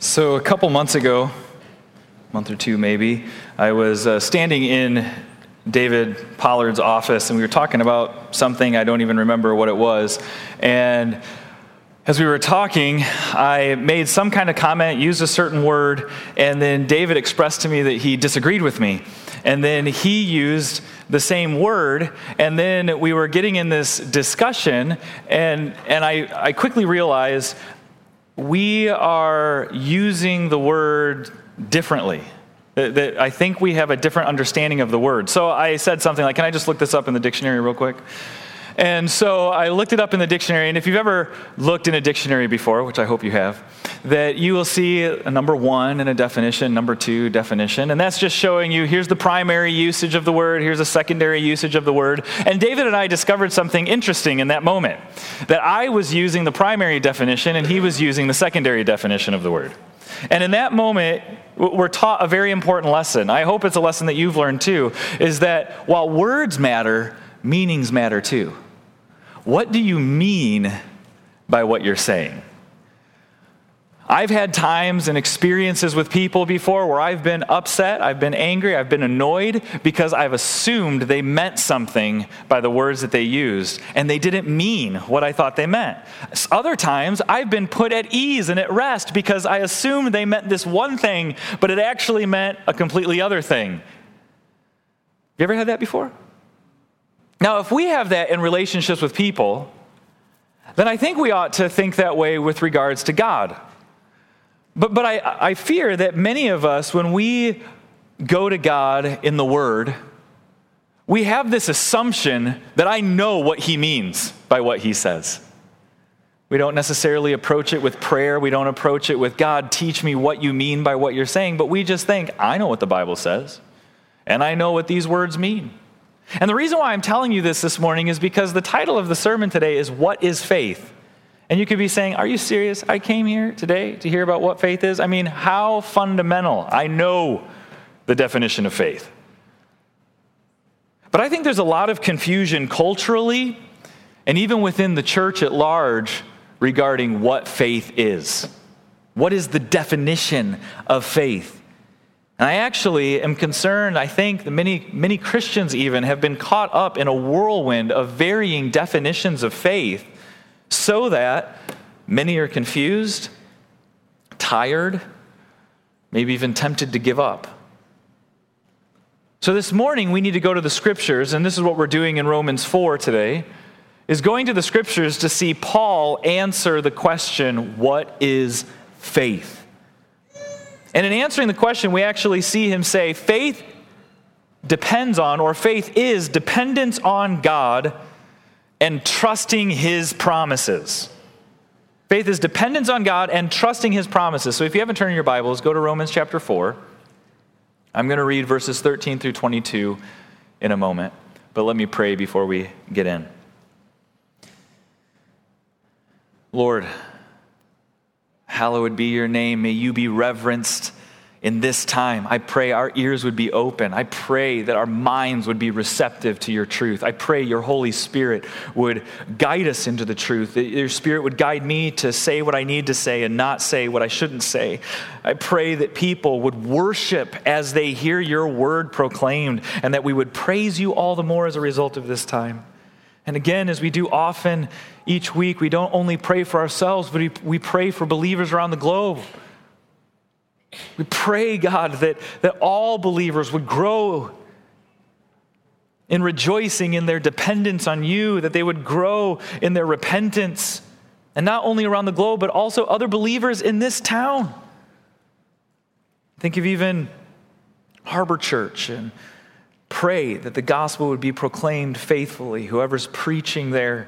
So a couple months ago, month or two maybe, I was standing in David Pollard's office, and we were talking about something. I don't even remember what it was. And as we were talking, I made some kind of comment, used a certain word, and then David expressed to me that he disagreed with me. And then he used the same word, and then we were getting in this discussion, and I quickly realized we are using the word differently. That I think we have a different understanding of the word. So I said something like, can I just look this up in the dictionary real quick? And so I looked it up in the dictionary, and if you've ever looked in a dictionary before, which I hope you have, that you will see a number 1 in a definition, number 2 definition, and that's just showing you here's the primary usage of the word, here's a secondary usage of the word. And David and I discovered something interesting in that moment, that I was using the primary definition and he was using the secondary definition of the word. And in that moment, we're taught a very important lesson. I hope it's a lesson that you've learned too, is that while words matter, meanings matter too. What do you mean by what you're saying? I've had times and experiences with people before where I've been upset, I've been angry, I've been annoyed because I've assumed they meant something by the words that they used, and they didn't mean what I thought they meant. Other times, I've been put at ease and at rest because I assumed they meant this one thing, but it actually meant a completely other thing. You ever had that before? Now, if we have that in relationships with people, then I think we ought to think that way with regards to God. But I fear that many of us, when we go to God in the Word, we have this assumption that I know what He means by what He says. We don't necessarily approach it with prayer. We don't approach it with, God, teach me what you mean by what you're saying. But we just think, I know what the Bible says, and I know what these words mean. And the reason why I'm telling you this morning is because the title of the sermon today is, What is Faith? And you could be saying, are you serious? I came here today to hear about what faith is? I mean, how fundamental? I know the definition of faith. But I think there's a lot of confusion culturally and even within the church at large regarding what faith is. What is the definition of faith? And I actually am concerned, I think that many Christians even have been caught up in a whirlwind of varying definitions of faith so that many are confused, tired, maybe even tempted to give up. So this morning we need to go to the Scriptures, and this is what we're doing in Romans 4 today, is going to the Scriptures to see Paul answer the question, what is faith? And in answering the question, we actually see him say, faith depends on, or faith is dependence on God and trusting His promises. Faith is dependence on God and trusting His promises. So if you haven't turned in your Bibles, go to Romans chapter 4. I'm going to read verses 13 through 22 in a moment, but let me pray before we get in. Lord, hallowed be your name. May you be reverenced in this time. I pray our ears would be open. I pray that our minds would be receptive to your truth. I pray your Holy Spirit would guide us into the truth, that your Spirit would guide me to say what I need to say and not say what I shouldn't say. I pray that people would worship as they hear your word proclaimed, and that we would praise you all the more as a result of this time. And again, as we do often each week, we don't only pray for ourselves, but we pray for believers around the globe. We pray, God, that all believers would grow in rejoicing in their dependence on you, that they would grow in their repentance, and not only around the globe, but also other believers in this town. Think of even Harbor Church, and pray that the gospel would be proclaimed faithfully, whoever's preaching there.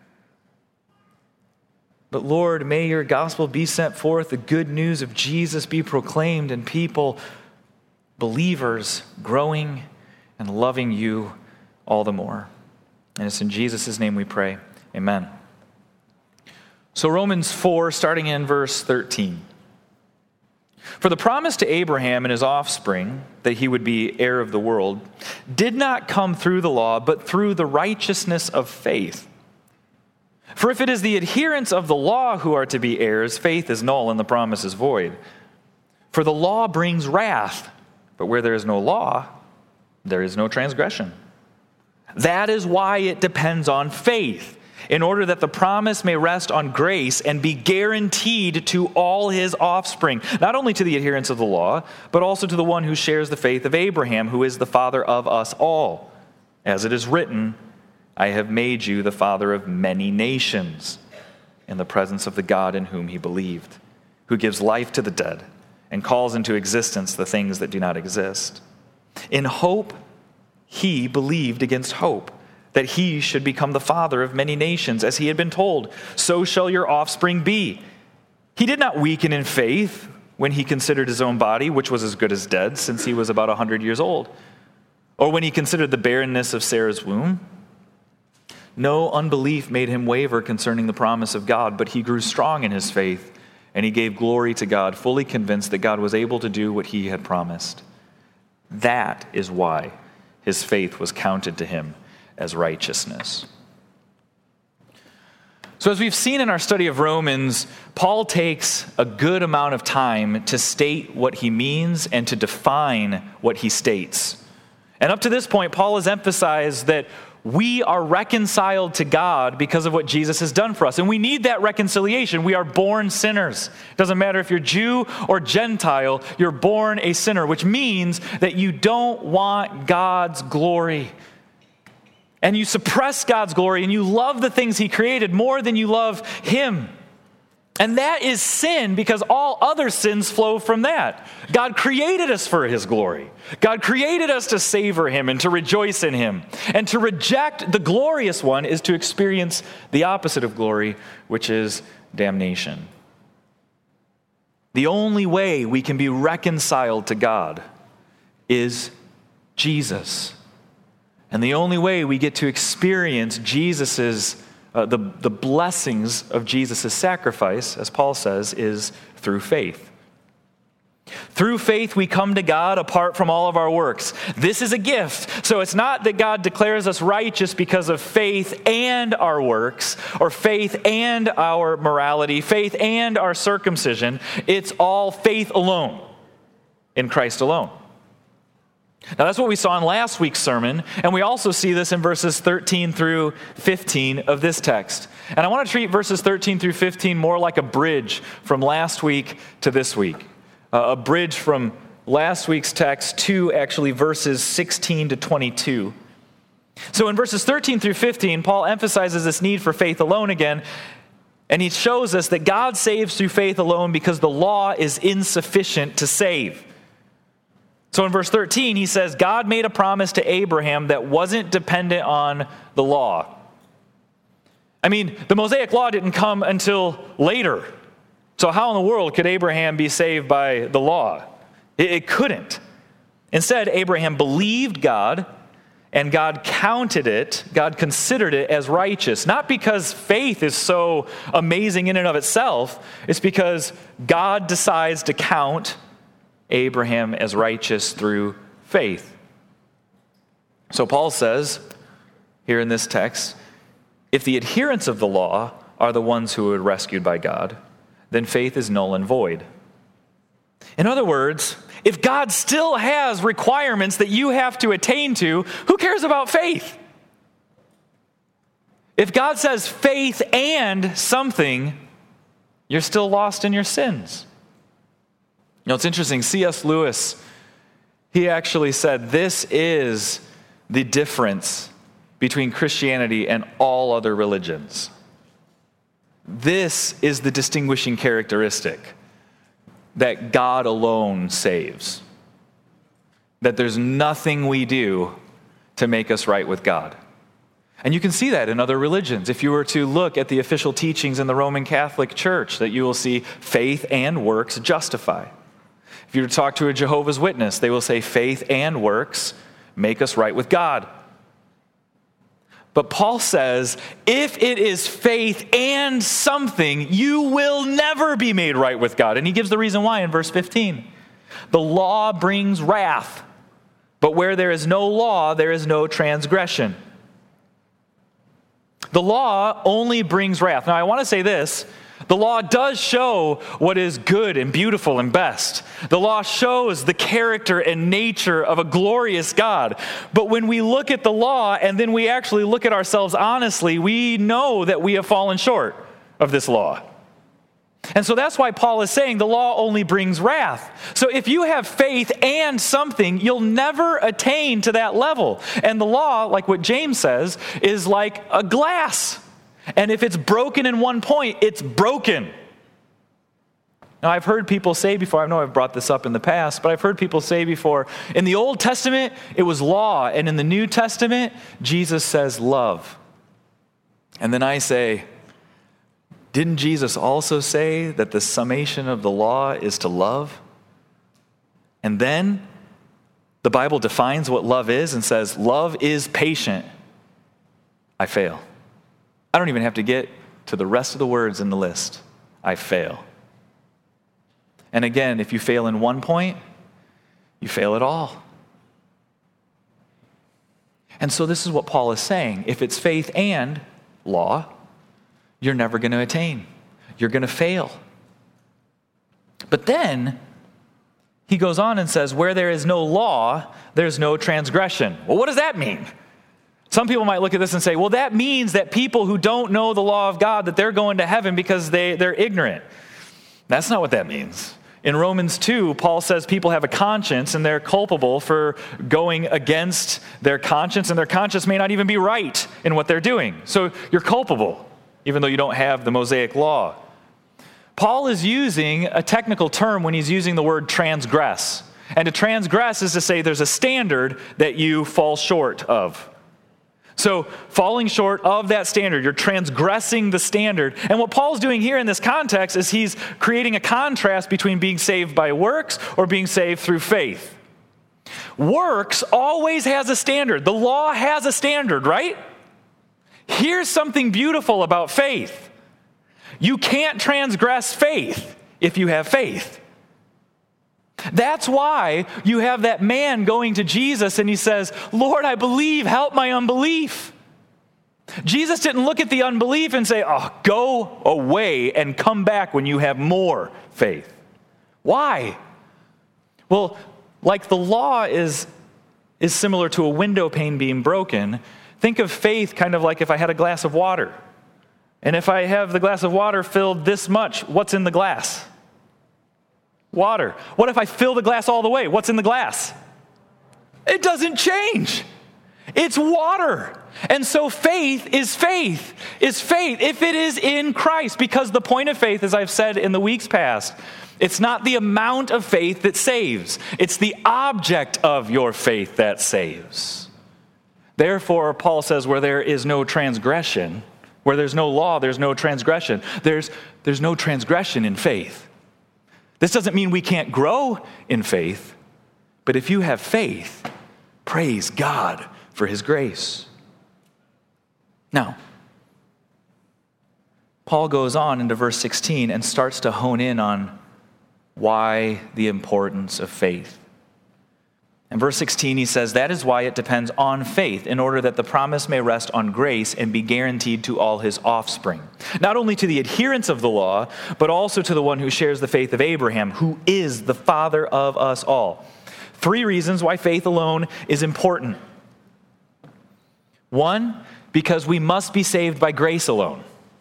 But Lord, may your gospel be sent forth, the good news of Jesus be proclaimed, and people, believers, growing and loving you all the more. And it's in Jesus' name we pray. Amen. So Romans 4, starting in verse 13. For the promise to Abraham and his offspring, that he would be heir of the world, did not come through the law, but through the righteousness of faith. For if it is the adherents of the law who are to be heirs, faith is null and the promise is void. For the law brings wrath, but where there is no law, there is no transgression. That is why it depends on faith, in order that the promise may rest on grace and be guaranteed to all his offspring, not only to the adherents of the law, but also to the one who shares the faith of Abraham, who is the father of us all. As it is written, I have made you the father of many nations, in the presence of the God in whom he believed, who gives life to the dead and calls into existence the things that do not exist. In hope, he believed against hope, that he should become the father of many nations, as he had been told, so shall your offspring be. He did not weaken in faith when he considered his own body, which was as good as dead, since he was about 100 years old, or when he considered the barrenness of Sarah's womb. No unbelief made him waver concerning the promise of God, but he grew strong in his faith, and he gave glory to God, fully convinced that God was able to do what he had promised. That is why his faith was counted to him as righteousness. So as we've seen in our study of Romans, Paul takes a good amount of time to state what he means and to define what he states. And up to this point, Paul has emphasized that we are reconciled to God because of what Jesus has done for us. And we need that reconciliation. We are born sinners. It doesn't matter if you're Jew or Gentile, you're born a sinner, which means that you don't want God's glory. And you suppress God's glory and you love the things he created more than you love him. And that is sin, because all other sins flow from that. God created us for his glory. God created us to savor him and to rejoice in him. And to reject the glorious one is to experience the opposite of glory, which is damnation. The only way we can be reconciled to God is Jesus. And the only way we get to experience Jesus's the blessings of Jesus' sacrifice, as Paul says, is through faith. Through faith, we come to God apart from all of our works. This is a gift. So it's not that God declares us righteous because of faith and our works, or faith and our morality, faith and our circumcision. It's all faith alone, in Christ alone. Now that's what we saw in last week's sermon, and we also see this in verses 13 through 15 of this text. And I want to treat verses 13 through 15 more like a bridge from last week to this week. A bridge from last week's text to actually verses 16 to 22. So in verses 13 through 15, Paul emphasizes this need for faith alone again, and he shows us that God saves through faith alone because the law is insufficient to save. So in verse 13, he says, God made a promise to Abraham that wasn't dependent on the law. I mean, the Mosaic law didn't come until later. So how in the world could Abraham be saved by the law? It couldn't. Instead, Abraham believed God, and God counted it, God considered it as righteous. Not because faith is so amazing in and of itself. It's because God decides to count Abraham as righteous through faith. So Paul says here in this text, if the adherents of the law are the ones who are rescued by God, then faith is null and void. In other words, if God still has requirements that you have to attain to, who cares about faith? If God says faith and something, you're still lost in your sins. You know, it's interesting. C.S. Lewis, he actually said this is the difference between Christianity and all other religions. This is the distinguishing characteristic, that God alone saves. That there's nothing we do to make us right with God. And you can see that in other religions. If you were to look at the official teachings in the Roman Catholic Church, that you will see faith and works justify. If you were to talk to a Jehovah's Witness, they will say faith and works make us right with God. But Paul says, if it is faith and something, you will never be made right with God. And he gives the reason why in verse 15. The law brings wrath, but where there is no law, there is no transgression. The law only brings wrath. Now, I want to say this. The law does show what is good and beautiful and best. The law shows the character and nature of a glorious God. But when we look at the law and then we actually look at ourselves honestly, we know that we have fallen short of this law. And so that's why Paul is saying the law only brings wrath. So if you have faith and something, you'll never attain to that level. And the law, like what James says, is like a glass. And if it's broken in one point, it's broken. Now, I've heard people say before, I know I've brought this up in the past, but I've heard people say before, in the Old Testament, it was law. And in the New Testament, Jesus says love. And then I say, didn't Jesus also say that the summation of the law is to love? And then the Bible defines what love is and says, love is patient. I fail. I don't even have to get to the rest of the words in the list. I fail. And again, if you fail in one point, you fail at all. And so this is what Paul is saying. If it's faith and law, you're never going to attain. You're going to fail. But then he goes on and says, where there is no law, there's no transgression. Well, what does that mean? Some people might look at this and say, well, that means that people who don't know the law of God, that they're going to heaven because they're ignorant. That's not what that means. In Romans 2, Paul says people have a conscience and they're culpable for going against their conscience, and their conscience may not even be right in what they're doing. So you're culpable, even though you don't have the Mosaic law. Paul is using a technical term when he's using the word transgress. And to transgress is to say there's a standard that you fall short of. So falling short of that standard, you're transgressing the standard. And what Paul's doing here in this context is he's creating a contrast between being saved by works or being saved through faith. Works always has a standard. The law has a standard, right? Here's something beautiful about faith. You can't transgress faith if you have faith. That's why you have that man going to Jesus and he says, Lord, I believe, help my unbelief. Jesus didn't look at the unbelief and say, oh, go away and come back when you have more faith. Why? Well, like the law is similar to a window pane being broken. Think of faith kind of like if I had a glass of water. And if I have the glass of water filled this much, what's in the glass? Water. What if I fill the glass all the way? What's in the glass? It doesn't change. It's water. And so faith is faith. If it is in Christ. Because the point of faith, as I've said in the weeks past, it's not the amount of faith that saves. It's the object of your faith that saves. Therefore, Paul says, where there is no transgression, where there's no law, there's no transgression. There's no transgression in faith. This doesn't mean we can't grow in faith, but if you have faith, praise God for his grace. Now, Paul goes on into verse 16 and starts to hone in on why the importance of faith. In verse 16, he says, that is why it depends on faith, in order that the promise may rest on grace and be guaranteed to all his offspring. Not only to the adherents of the law, but also to the one who shares the faith of Abraham, who is the father of us all. 3 reasons why faith alone is important. 1, because we must be saved by grace alone.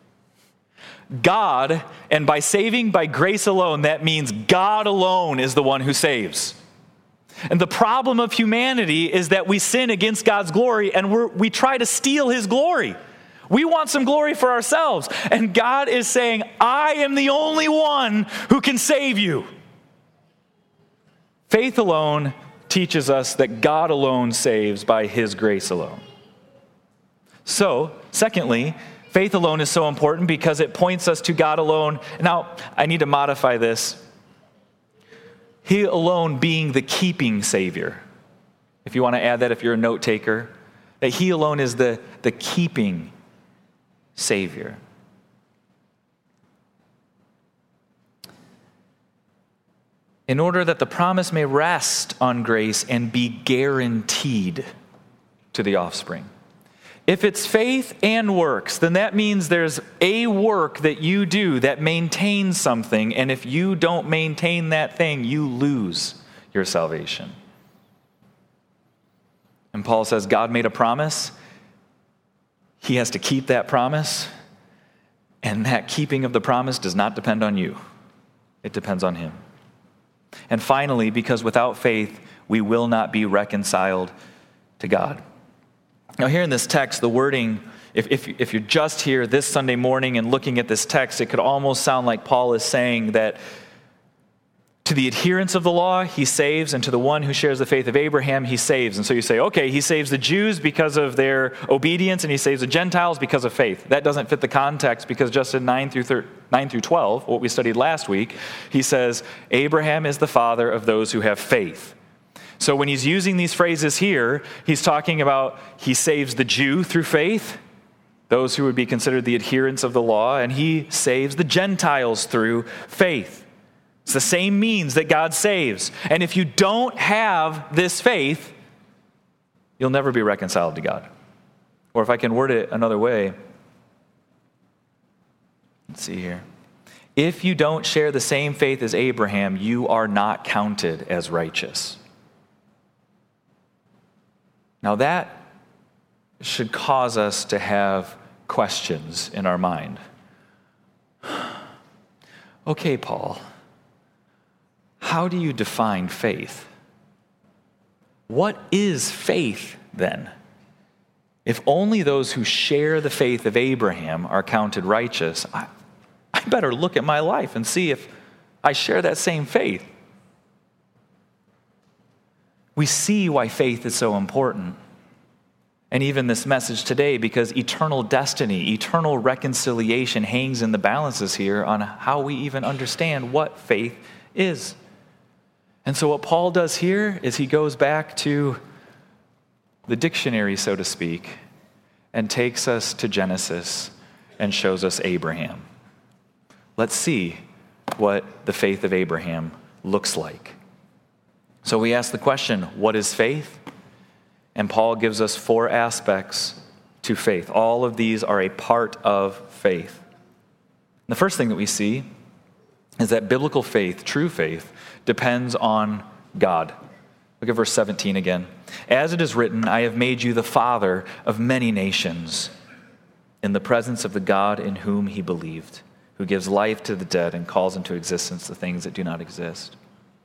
God, and by saving by grace alone, that means God alone is the one who saves. And the problem of humanity is that we sin against God's glory and we try to steal his glory. We want some glory for ourselves. And God is saying, I am the only one who can save you. Faith alone teaches us that God alone saves by his grace alone. So, secondly, faith alone is so important because it points us to God alone. Now, I need to modify this. He alone being the keeping Savior. If you want to add that, if you're a note taker, that he alone is the keeping Savior. In order that the promise may rest on grace and be guaranteed to the offspring. If it's faith and works, then that means there's a work that you do that maintains something, and if you don't maintain that thing, you lose your salvation. And Paul says God made a promise. He has to keep that promise, and that keeping of the promise does not depend on you. It depends on him. And finally, because without faith, we will not be reconciled to God. Now here in this text, the wording, if you're just here this Sunday morning and looking at this text, it could almost sound like Paul is saying that to the adherents of the law, he saves, and to the one who shares the faith of Abraham, he saves. And so you say, okay, he saves the Jews because of their obedience, and he saves the Gentiles because of faith. That doesn't fit the context, because just in 9 through 12, what we studied last week, he says, Abraham is the father of those who have faith. So when he's using these phrases here, he's talking about he saves the Jew through faith, those who would be considered the adherents of the law, and he saves the Gentiles through faith. It's the same means that God saves. And if you don't have this faith, you'll never be reconciled to God. Or if I can word it another way, let's see here. If you don't share the same faith as Abraham, you are not counted as righteous. Now that should cause us to have questions in our mind. Okay, Paul, how do you define faith? What is faith then? If only those who share the faith of Abraham are counted righteous, I better look at my life and see if I share that same faith. We see why faith is so important. And even this message today, because eternal destiny, eternal reconciliation hangs in the balances here on how we even understand what faith is. And so what Paul does here is he goes back to the dictionary, so to speak, and takes us to Genesis and shows us Abraham. Let's see what the faith of Abraham looks like. So we ask the question, what is faith? And Paul gives us 4 aspects to faith. All of these are a part of faith. The first thing that we see is that biblical faith, true faith, depends on God. Look at verse 17 again. As it is written, I have made you the father of many nations, in the presence of the God in whom he believed, who gives life to the dead and calls into existence the things that do not exist.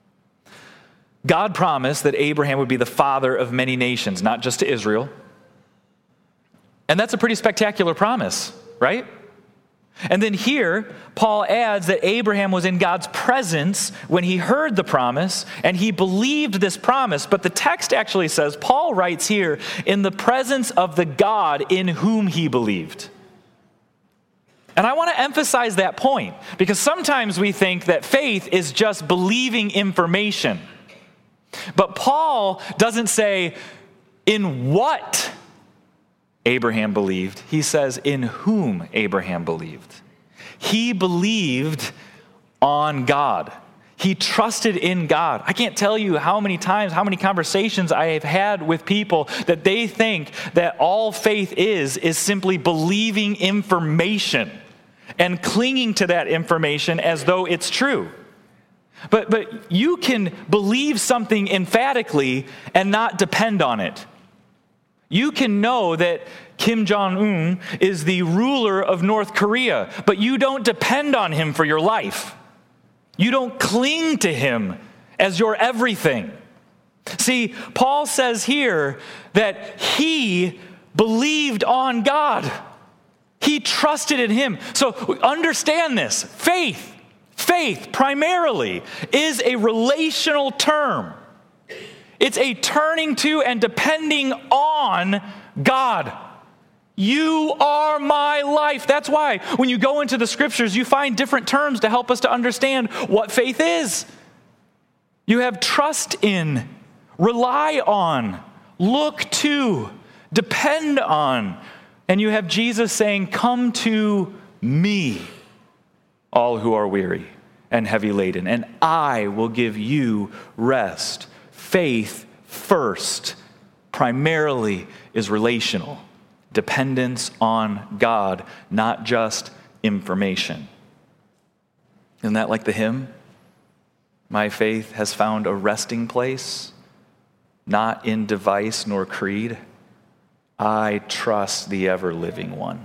God promised that Abraham would be the father of many nations, not just to Israel. And that's a pretty spectacular promise, right? And then here, Paul adds that Abraham was in God's presence when he heard the promise, and he believed this promise. But the text actually says, Paul writes here, in the presence of the God in whom he believed. And I want to emphasize that point, because sometimes we think that faith is just believing information. But Paul doesn't say, in what Abraham believed. He says, in whom Abraham believed. He believed on God. He trusted in God. I can't tell you how many times, how many conversations I have had with people that they think that all faith is simply believing information and clinging to that information as though it's true. But you can believe something emphatically and not depend on it. You can know that Kim Jong-un is the ruler of North Korea, but you don't depend on him for your life. You don't cling to him as your everything. See, Paul says here that he believed on God. He trusted in him. So understand this. Faith primarily is a relational term. It's a turning to and depending on God. You are my life. That's why when you go into the scriptures, you find different terms to help us to understand what faith is. You have trust in, rely on, look to, depend on. And you have Jesus saying, come to me, all who are weary and heavy laden, and I will give you rest. Faith first, primarily, is relational. dependence on God, not just information. Isn't that like the hymn? My faith has found a resting place, not in device nor creed. I trust the ever-living one.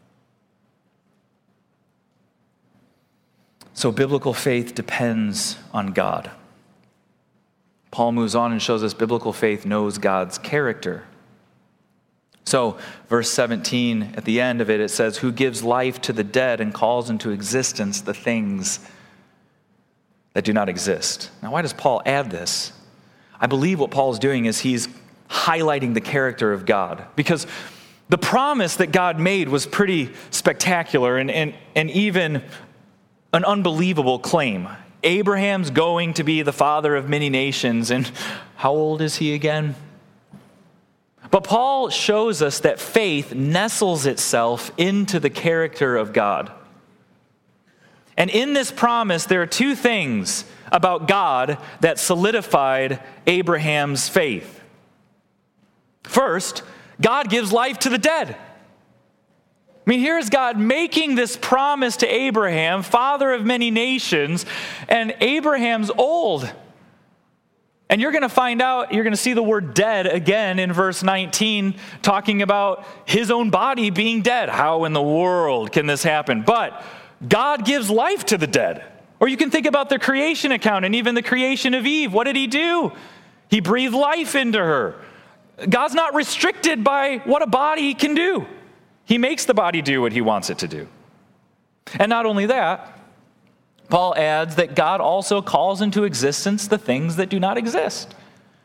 So biblical faith depends on God. Paul moves on and shows us biblical faith knows God's character. So, verse 17, at the end of it, it says, who gives life to the dead and calls into existence the things that do not exist. Now, why does Paul add this? I believe what Paul is doing is he's highlighting the character of God. Because the promise that God made was pretty spectacular and even an unbelievable claim. Abraham's going to be the father of many nations. And how old is he again? But Paul shows us that faith nestles itself into the character of God. And in this promise, there are two things about God that solidified Abraham's faith. First, God gives life to the dead. I mean, here is God making this promise to Abraham, father of many nations, and Abraham's old. And you're going to find out, you're going to see the word dead again in verse 19, talking about his own body being dead. How in the world can this happen? But God gives life to the dead. Or you can think about the creation account and even the creation of Eve. What did he do? He breathed life into her. God's not restricted by what a body can do. He makes the body do what he wants it to do. And not only that, Paul adds that God also calls into existence the things that do not exist.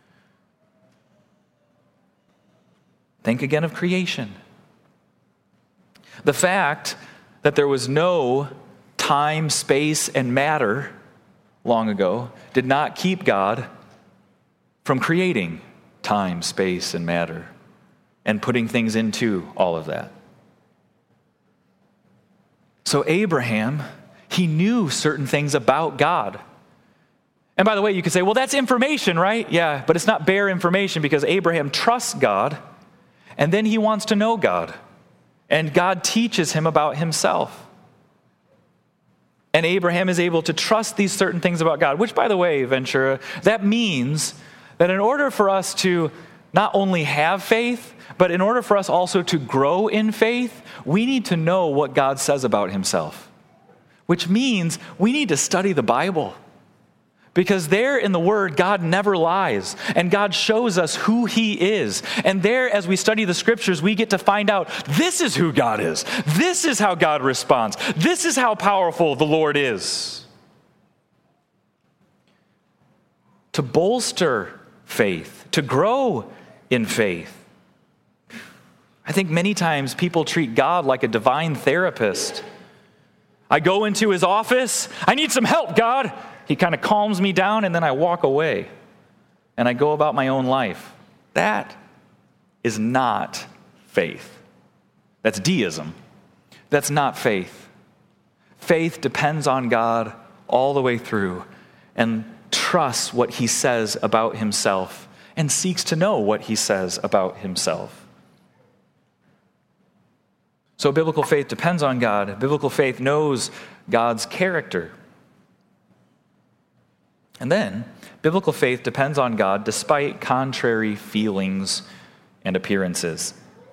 Think again of creation. The fact that there was no time, space, and matter long ago did not keep God from creating time, space, and matter and putting things into all of that. So Abraham, he knew certain things about God. And by the way, you could say, well, that's information, right? Yeah, but it's not bare information because Abraham trusts God, and then he wants to know God. And God teaches him about himself. And Abraham is able to trust these certain things about God, which, by the way, Ventura, that means that in order for us to not only have faith, but in order for us also to grow in faith, we need to know what God says about himself. Which means we need to study the Bible. Because there in the Word, God never lies. And God shows us who he is. And there, as we study the Scriptures, we get to find out this is who God is. This is how God responds. This is how powerful the Lord is. To bolster faith, to grow in faith. I think many times people treat God like a divine therapist. I go into his office. I need some help, God. He kind of calms me down, and then I walk away. And I go about my own life. That is not faith. That's deism. That's not faith. Faith depends on God all the way through and trusts what he says about himself and seeks to know what he says about himself. So biblical faith depends on God. Biblical faith knows God's character. And then, biblical faith depends on God despite contrary feelings and appearances.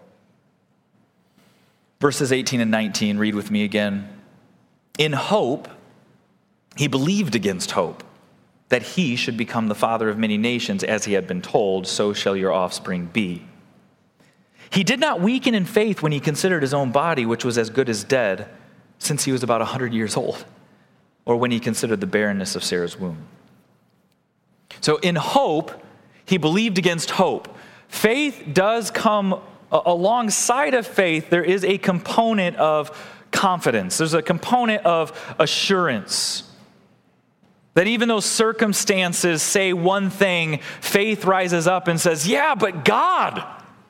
Verses 18 and 19, read with me again. In hope, he believed against hope, that he should become the father of many nations, as he had been told, so shall your offspring be. He did not weaken in faith when he considered his own body, which was as good as dead, since he was about 100 years old, or when he considered the barrenness of Sarah's womb. So in hope, he believed against hope. Faith does come alongside of faith. There is a component of confidence. There's a component of assurance. That even though circumstances say one thing, faith rises up and says, yeah, but God.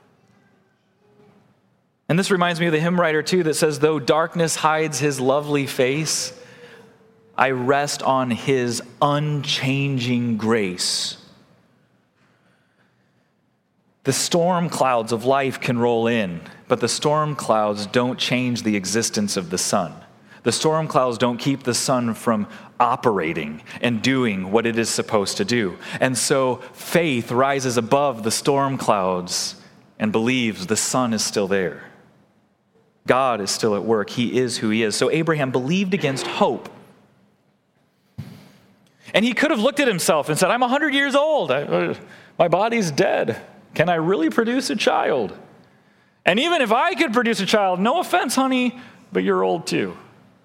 And this reminds me of the hymn writer too that says, though darkness hides his lovely face, I rest on his unchanging grace. The storm clouds of life can roll in, but the storm clouds don't change the existence of the sun. The storm clouds don't keep the sun from operating and doing what it is supposed to do. And so faith rises above the storm clouds and believes the sun is still there. God is still at work. He is who he is. So Abraham believed against hope. And he could have looked at himself and said, I'm 100 years old. My body's dead. Can I really produce a child? And even if I could produce a child, no offense, honey, but you're old too.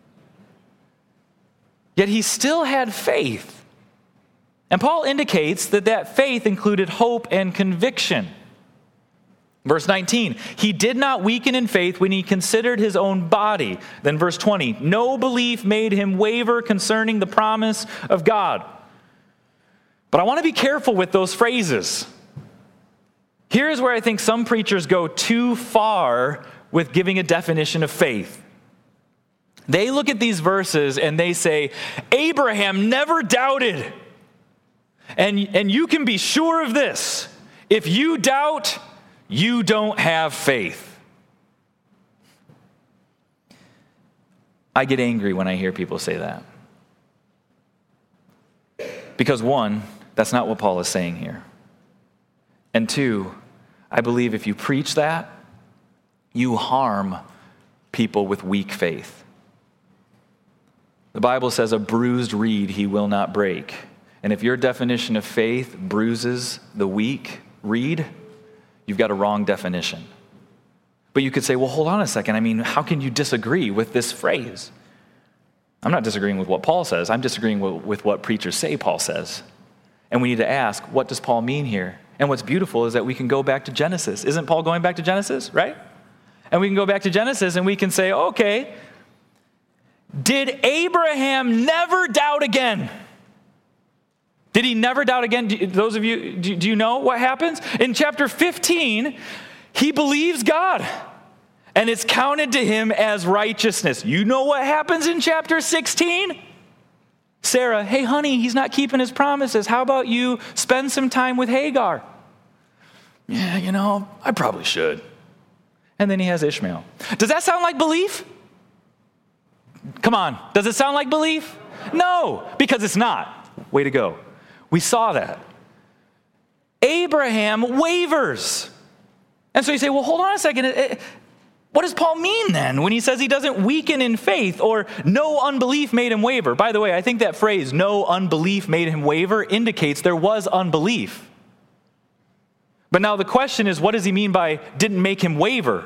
Yet he still had faith. And Paul indicates that that faith included hope and conviction. Verse 19, he did not weaken in faith when he considered his own body. Then verse 20, no belief made him waver concerning the promise of God. But I want to be careful with those phrases. Here's where I think some preachers go too far with giving a definition of faith. They look at these verses and they say, Abraham never doubted. And you can be sure of this. If you doubt, you don't have faith. I get angry when I hear people say that. Because one, that's not what Paul is saying here. And two, I believe if you preach that, you harm people with weak faith. The Bible says a bruised reed he will not break. And if your definition of faith bruises the weak reed, you've got a wrong definition. But you could say, well, hold on a second. I mean, how can you disagree with this phrase? I'm not disagreeing with what Paul says. I'm disagreeing with what preachers say Paul says. And we need to ask, what does Paul mean here? And what's beautiful is that we can go back to Genesis. Isn't Paul going back to Genesis, right? And we can go back to Genesis and we can say, okay, did Abraham never doubt again? Did he never doubt again? Those of you, do you know what happens? In chapter 15, he believes God, and it's counted to him as righteousness. You know what happens in chapter 16? Sarah, hey honey, he's not keeping his promises. How about you spend some time with Hagar? Yeah, I probably should. And then he has Ishmael. Does that sound like belief? Come on, does it sound like belief? No, because it's not. Way to go. We saw that. Abraham wavers. And so you say, well, hold on a second. What does Paul mean then when he says he doesn't weaken in faith or no unbelief made him waver? By the way, I think that phrase, no unbelief made him waver, indicates there was unbelief. But now the question is, what does he mean by didn't make him waver?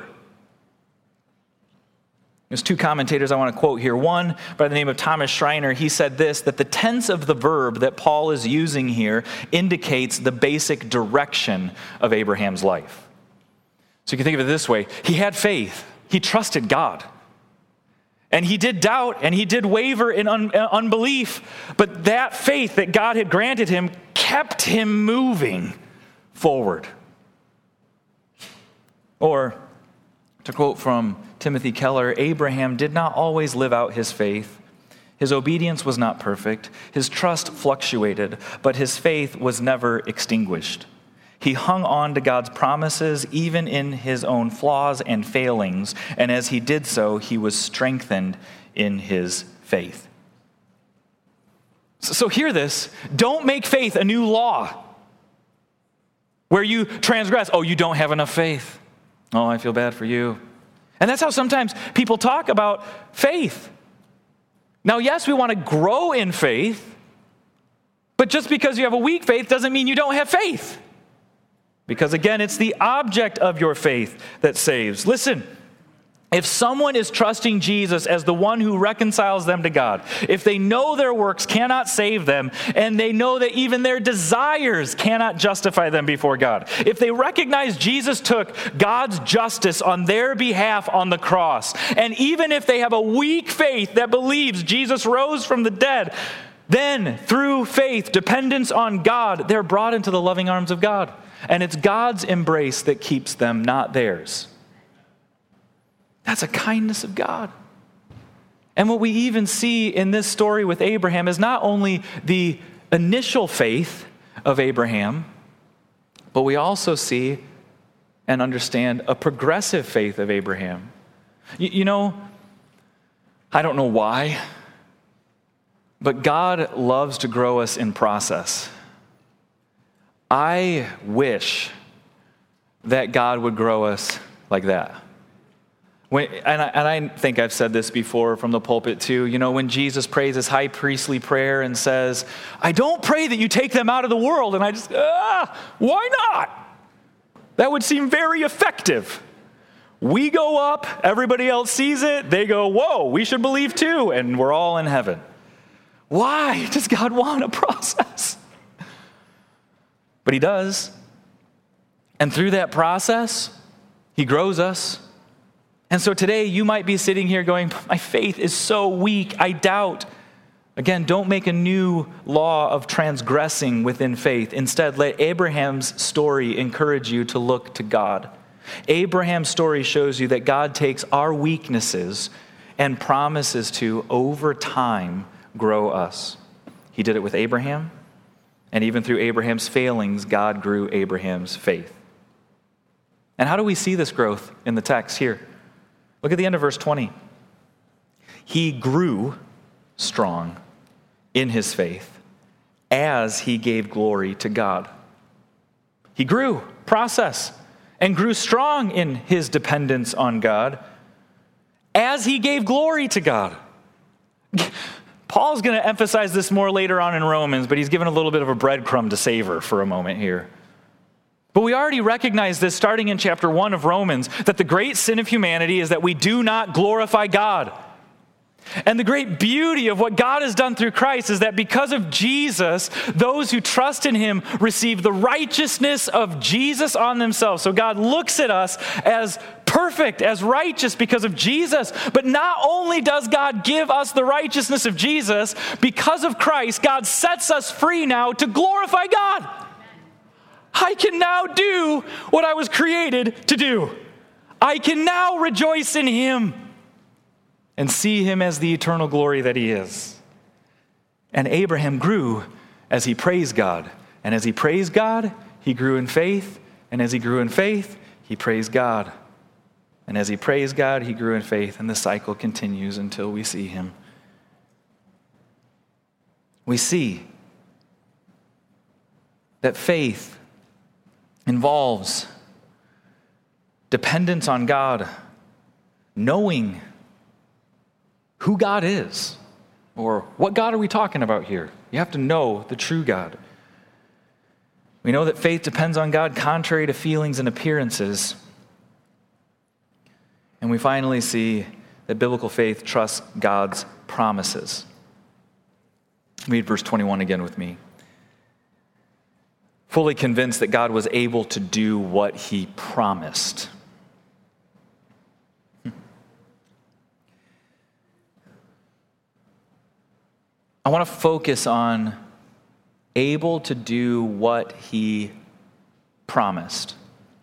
There's two commentators I want to quote here. One, by the name of Thomas Schreiner, he said this, that the tense of the verb that Paul is using here indicates the basic direction of Abraham's life. So you can think of it this way. He had faith. He trusted God. And he did doubt and he did waver in unbelief. But that faith that God had granted him kept him moving forward. Or, to quote from Timothy Keller, Abraham did not always live out his faith. His obedience was not perfect. His trust fluctuated, but his faith was never extinguished. He hung on to God's promises even in his own flaws and failings, and as he did so, he was strengthened in his faith. So hear this. Don't make faith a new law where you transgress. Oh, you don't have enough faith. Oh, I feel bad for you. And that's how sometimes people talk about faith. Now, yes, we want to grow in faith, but just because you have a weak faith doesn't mean you don't have faith. Because again, it's the object of your faith that saves. Listen, if someone is trusting Jesus as the one who reconciles them to God, if they know their works cannot save them, and they know that even their desires cannot justify them before God, if they recognize Jesus took God's justice on their behalf on the cross, and even if they have a weak faith that believes Jesus rose from the dead, then through faith, dependence on God, they're brought into the loving arms of God. And it's God's embrace that keeps them, not theirs. That's a kindness of God. And what we even see in this story with Abraham is not only the initial faith of Abraham, but we also see and understand a progressive faith of Abraham. You know, I don't know why, but God loves to grow us in process. I wish that God would grow us like that. And I think I've said this before from the pulpit too. You know, when Jesus prays his high priestly prayer and says, I don't pray that you take them out of the world. And I just, why not? That would seem very effective. We go up, everybody else sees it, they go, whoa, we should believe too, and we're all in heaven. Why does God want a process? But he does. And through that process, he grows us. And so today you might be sitting here going, my faith is so weak, I doubt. Again, don't make a new law of transgressing within faith. Instead, let Abraham's story encourage you to look to God. Abraham's story shows you that God takes our weaknesses and promises to, over time, grow us. He did it with Abraham, and even through Abraham's failings, God grew Abraham's faith. And how do we see this growth in the text here? Look at the end of verse 20. He grew strong in his faith as he gave glory to God. He grew, process, and grew strong in his dependence on God as he gave glory to God. Paul's going to emphasize this more later on in Romans, but he's given a little bit of a breadcrumb to savor for a moment here. But we already recognize this starting in chapter 1 of Romans, that the great sin of humanity is that we do not glorify God. And the great beauty of what God has done through Christ is that because of Jesus, those who trust in him receive the righteousness of Jesus on themselves. So God looks at us as perfect, as righteous because of Jesus. But not only does God give us the righteousness of Jesus, because of Christ, God sets us free now to glorify God. I can now do what I was created to do. I can now rejoice in him and see him as the eternal glory that he is. And Abraham grew as he praised God. And as he praised God, he grew in faith. And as he grew in faith, he praised God. And as he praised God, he grew in faith. And the cycle continues until we see him. We see that faith involves dependence on God, knowing who God is, or what God are we talking about here? You have to know the true God. We know that faith depends on God contrary to feelings and appearances. And we finally see that biblical faith trusts God's promises. Read verse 21 again with me. Fully convinced that God was able to do what he promised. I want to focus on able to do what he promised.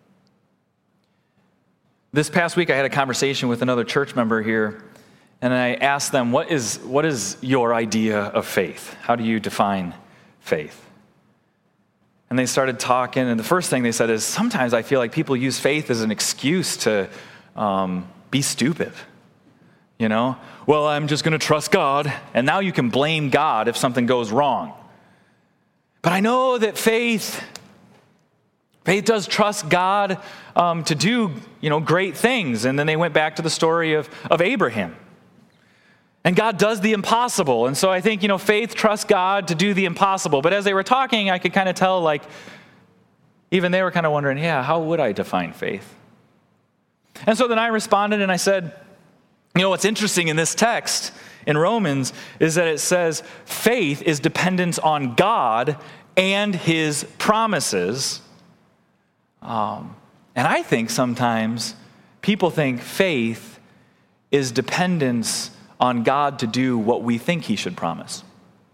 This past week I had a conversation with another church member here, and I asked them, what is your idea of faith? How do you define faith? And they started talking, and the first thing they said is, sometimes I feel like people use faith as an excuse to be stupid. You know, well, I'm just going to trust God, and now you can blame God if something goes wrong. But I know that faith does trust God to do, great things. And then they went back to the story of Abraham. And God does the impossible. And so I think, faith trusts God to do the impossible. But as they were talking, I could kind of tell, even they were kind of wondering, how would I define faith? And so then I responded and I said, what's interesting in this text in Romans is that it says faith is dependence on God and his promises. And I think sometimes people think faith is dependence on God to do what we think he should promise.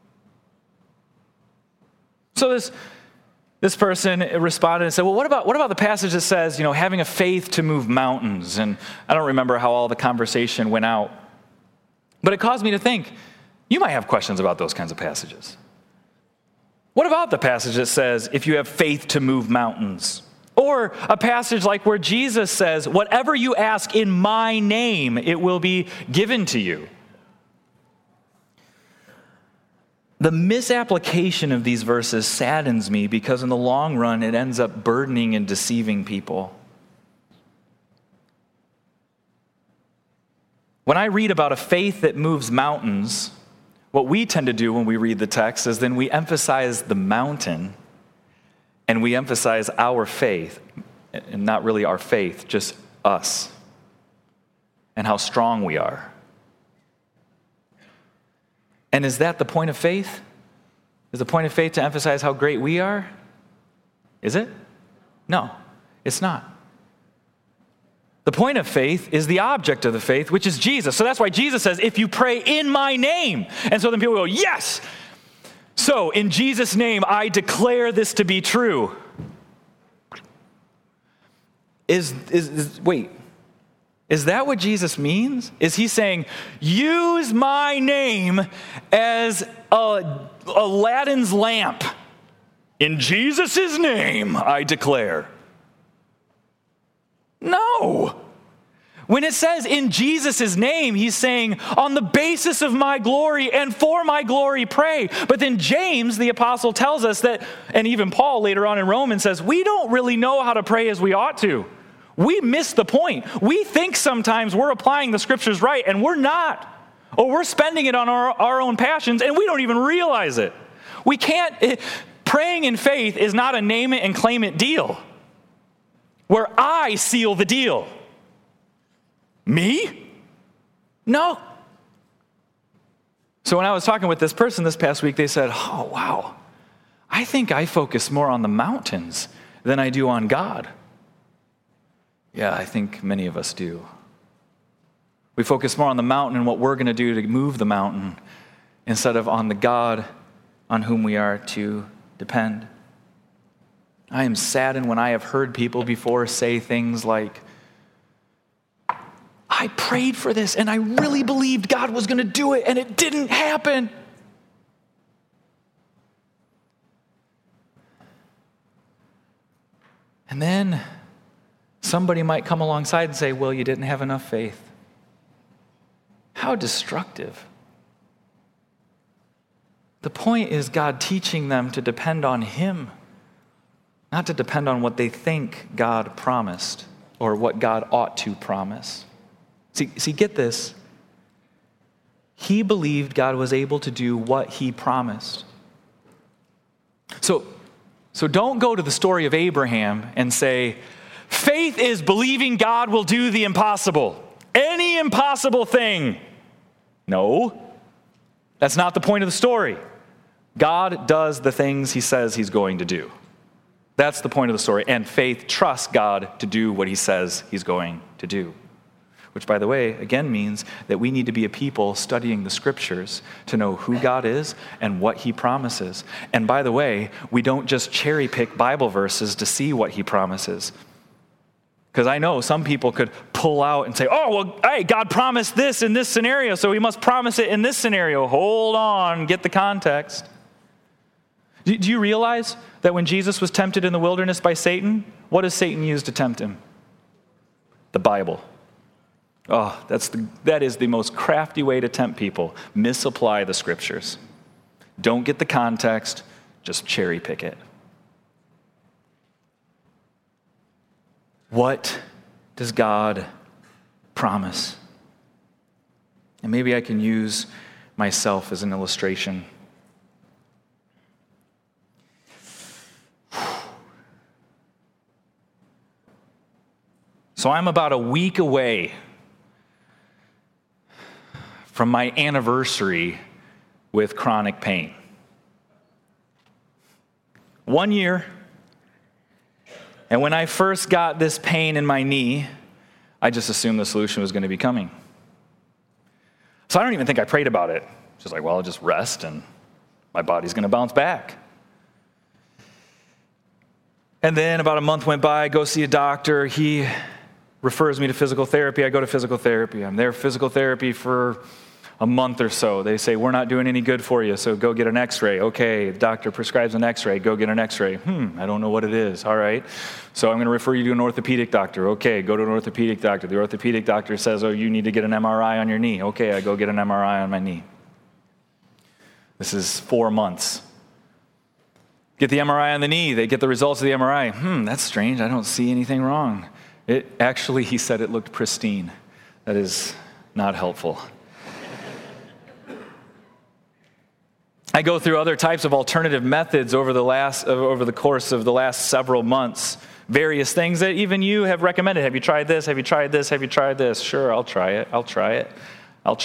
So this person responded and said, well, what about the passage that says, having a faith to move mountains? And I don't remember how all the conversation went out. But it caused me to think, you might have questions about those kinds of passages. What about the passage that says, if you have faith to move mountains? Or a passage like where Jesus says, whatever you ask in my name, it will be given to you. The misapplication of these verses saddens me because in the long run, it ends up burdening and deceiving people. When I read about a faith that moves mountains, what we tend to do when we read the text is then we emphasize the mountain and we emphasize our faith, and not really our faith, just us and how strong we are. And is that the point of faith? Is the point of faith to emphasize how great we are? Is it? No, it's not. The point of faith is the object of the faith, which is Jesus. So that's why Jesus says, if you pray in my name. And so then people go, yes. So in Jesus' name, I declare this to be true. Wait. Is that what Jesus means? Is he saying, use my name as Aladdin's lamp? In Jesus' name, I declare. No. When it says in Jesus' name, he's saying, on the basis of my glory and for my glory pray. But then James, the apostle, tells us that, and even Paul later on in Romans says, we don't really know how to pray as we ought to. We miss the point. We think sometimes we're applying the scriptures right, and we're not. Or we're spending it on our own passions, and we don't even realize it. We can't, praying in faith is not a name it and claim it deal, where I seal the deal. Me? No. So when I was talking with this person this past week, they said, oh, wow, I think I focus more on the mountains than I do on God. Yeah, I think many of us do. We focus more on the mountain and what we're going to do to move the mountain instead of on the God on whom we are to depend. I am saddened when I have heard people before say things like, I prayed for this and I really believed God was going to do it and it didn't happen. And then somebody might come alongside and say, well, you didn't have enough faith. How destructive. The point is God teaching them to depend on him, not to depend on what they think God promised or what God ought to promise. See, get this. He believed God was able to do what he promised. So don't go to the story of Abraham and say, faith is believing God will do the impossible. Any impossible thing. No, that's not the point of the story. God does the things he says he's going to do. That's the point of the story. And faith trusts God to do what he says he's going to do. Which, by the way, again means that we need to be a people studying the scriptures to know who God is and what he promises. And by the way, we don't just cherry pick Bible verses to see what he promises. Because I know some people could pull out and say, oh, well, hey, God promised this in this scenario, so he must promise it in this scenario. Hold on, get the context. Do you realize that when Jesus was tempted in the wilderness by Satan, what does Satan use to tempt him? The Bible. Oh, that is the most crafty way to tempt people. Misapply the scriptures. Don't get the context, just cherry pick it. What does God promise? And maybe I can use myself as an illustration. So I'm about a week away from my anniversary with chronic pain. 1 year. And when I first got this pain in my knee, I just assumed the solution was going to be coming. So I don't even think I prayed about it. Just like, well, I'll just rest and my body's going to bounce back. And then about a month went by, I go see a doctor. He refers me to physical therapy. I go to physical therapy. I'm there for physical therapy for a month or so. They say, we're not doing any good for you, so go get an x-ray. Okay, the doctor prescribes an x-ray. Go get an x-ray. I don't know what it is. All right. So I'm going to refer you to an orthopedic doctor. Okay, go to an orthopedic doctor. The orthopedic doctor says, oh, you need to get an MRI on your knee. Okay, I go get an MRI on my knee. This is 4 months. Get the MRI on the knee. They get the results of the MRI. That's strange. I don't see anything wrong. Actually, he said it looked pristine. That is not helpful. I go through other types of alternative methods over the course of the last several months. Various things that even you have recommended. Have you tried this? Have you tried this? Have you tried this? Sure, I'll try it. I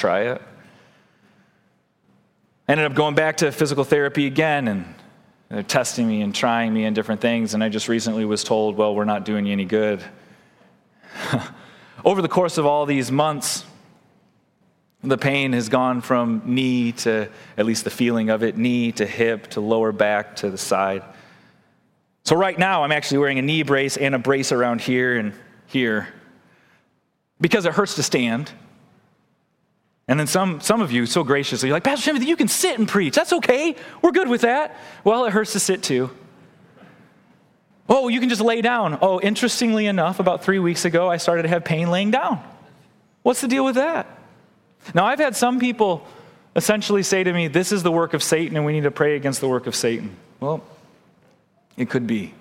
ended up going back to physical therapy again, and they're testing me and trying me and different things, and I just recently was told, well, we're not doing you any good. Over the course of all these months, the pain has gone from knee to, at least the feeling of it, knee to hip to lower back to the side. So right now, I'm actually wearing a knee brace and a brace around here and here because it hurts to stand. And then some of you so graciously, you're like, Pastor Timothy, you can sit and preach. That's okay. We're good with that. Well, it hurts to sit too. Oh, you can just lay down. Oh, interestingly enough, about 3 weeks ago, I started to have pain laying down. What's the deal with that? Now, I've had some people essentially say to me, this is the work of Satan and we need to pray against the work of Satan. Well, it could be.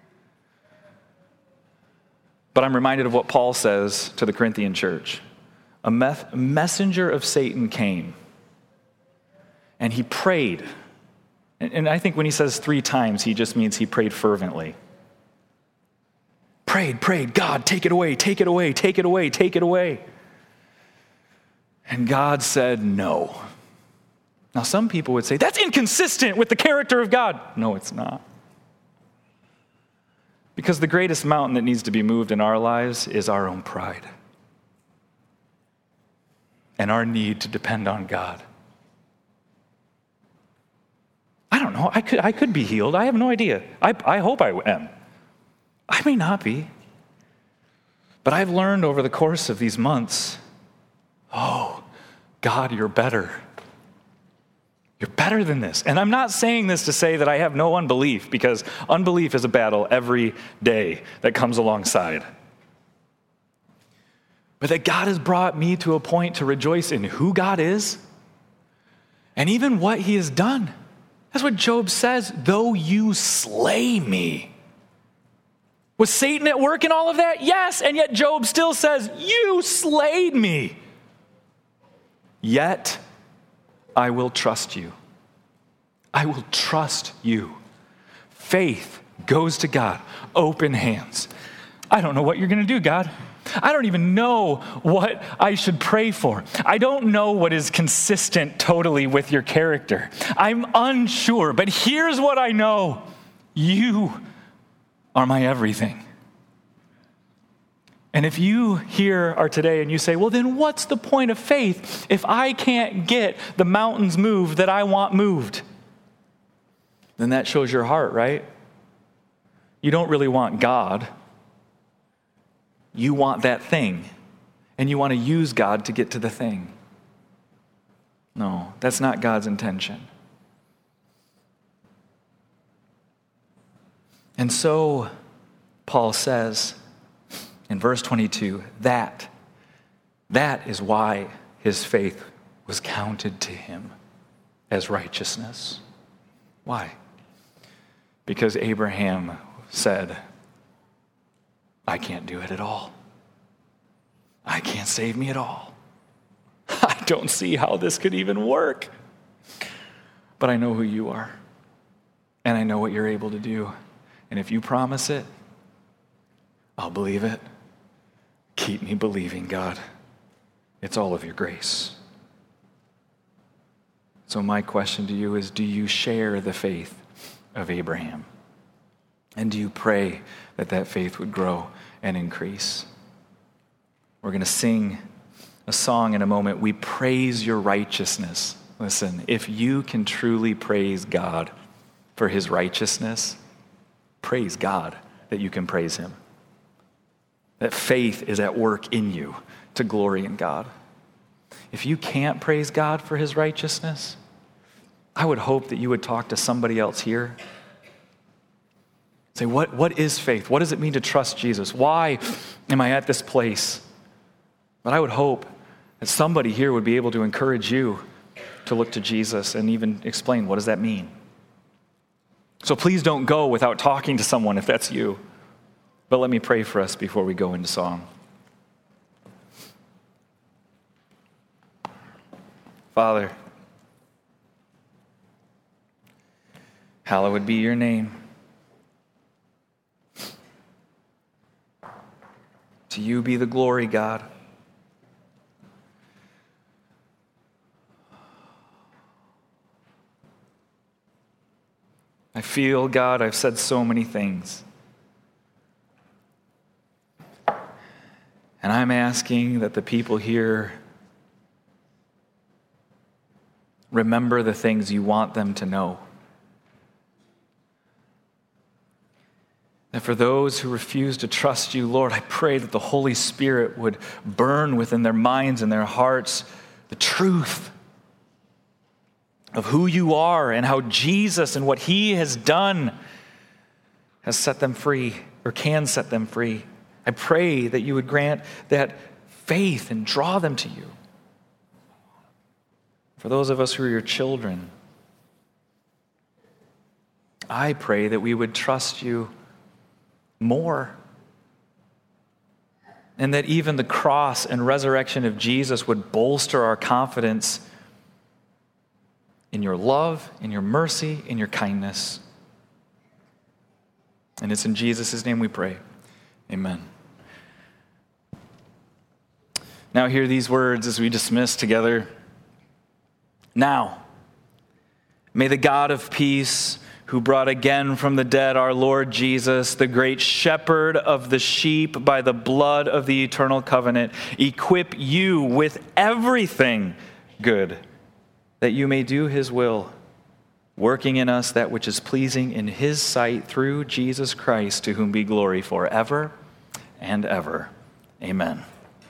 But I'm reminded of what Paul says to the Corinthian church. A messenger of Satan came and he prayed. And I think when he says 3 times, he just means he prayed fervently. Prayed, God, take it away, take it away, take it away, take it away. And God said no. Now, some people would say, that's inconsistent with the character of God. No, it's not. Because the greatest mountain that needs to be moved in our lives is our own pride and our need to depend on God. I don't know. I could be healed. I have no idea. I hope I am. I may not be. But I've learned over the course of these months, oh, God, you're better. You're better than this. And I'm not saying this to say that I have no unbelief, because unbelief is a battle every day that comes alongside. But that God has brought me to a point to rejoice in who God is and even what he has done. That's what Job says, though you slay me. Was Satan at work in all of that? Yes, and yet Job still says, you slayed me. Yet I will trust you. I will trust you. Faith goes to God, open hands. I don't know what you're going to do, God. I don't even know what I should pray for. I don't know what is consistent totally with your character. I'm unsure, but here's what I know. You are my everything. And if you here are today and you say, well, then what's the point of faith if I can't get the mountains moved that I want moved? Then that shows your heart, right? You don't really want God. You want that thing, and you want to use God to get to the thing. No, that's not God's intention. And so, Paul says in verse 22, that is why his faith was counted to him as righteousness. Why? Because Abraham said, I can't do it at all. I can't save me at all. I don't see how this could even work. But I know who you are. And I know what you're able to do. And if you promise it, I'll believe it. Keep me believing, God. It's all of your grace. So my question to you is, do you share the faith of Abraham? And do you pray that that faith would grow and increase? We're going to sing a song in a moment. We praise your righteousness. Listen, if you can truly praise God for his righteousness, praise God that you can praise him. That faith is at work in you to glory in God. If you can't praise God for his righteousness, I would hope that you would talk to somebody else here. Say, what is faith? What does it mean to trust Jesus? Why am I at this place? But I would hope that somebody here would be able to encourage you to look to Jesus and even explain, what does that mean? So please don't go without talking to someone if that's you. But let me pray for us before we go into song. Father, hallowed be your name. To you be the glory, God. I feel, God, I've said so many things. And I'm asking that the people here remember the things you want them to know. And for those who refuse to trust you, Lord, I pray that the Holy Spirit would burn within their minds and their hearts the truth of who you are and how Jesus and what he has done has set them free, or can set them free. I pray that you would grant that faith and draw them to you. For those of us who are your children, I pray that we would trust you more. And that even the cross and resurrection of Jesus would bolster our confidence in your love, in your mercy, in your kindness. And it's in Jesus' name we pray. Amen. Now hear these words as we dismiss together. Now, may the God of peace, who brought again from the dead our Lord Jesus, the great shepherd of the sheep by the blood of the eternal covenant, equip you with everything good, that you may do his will, working in us that which is pleasing in his sight through Jesus Christ, to whom be glory forever and ever. Amen.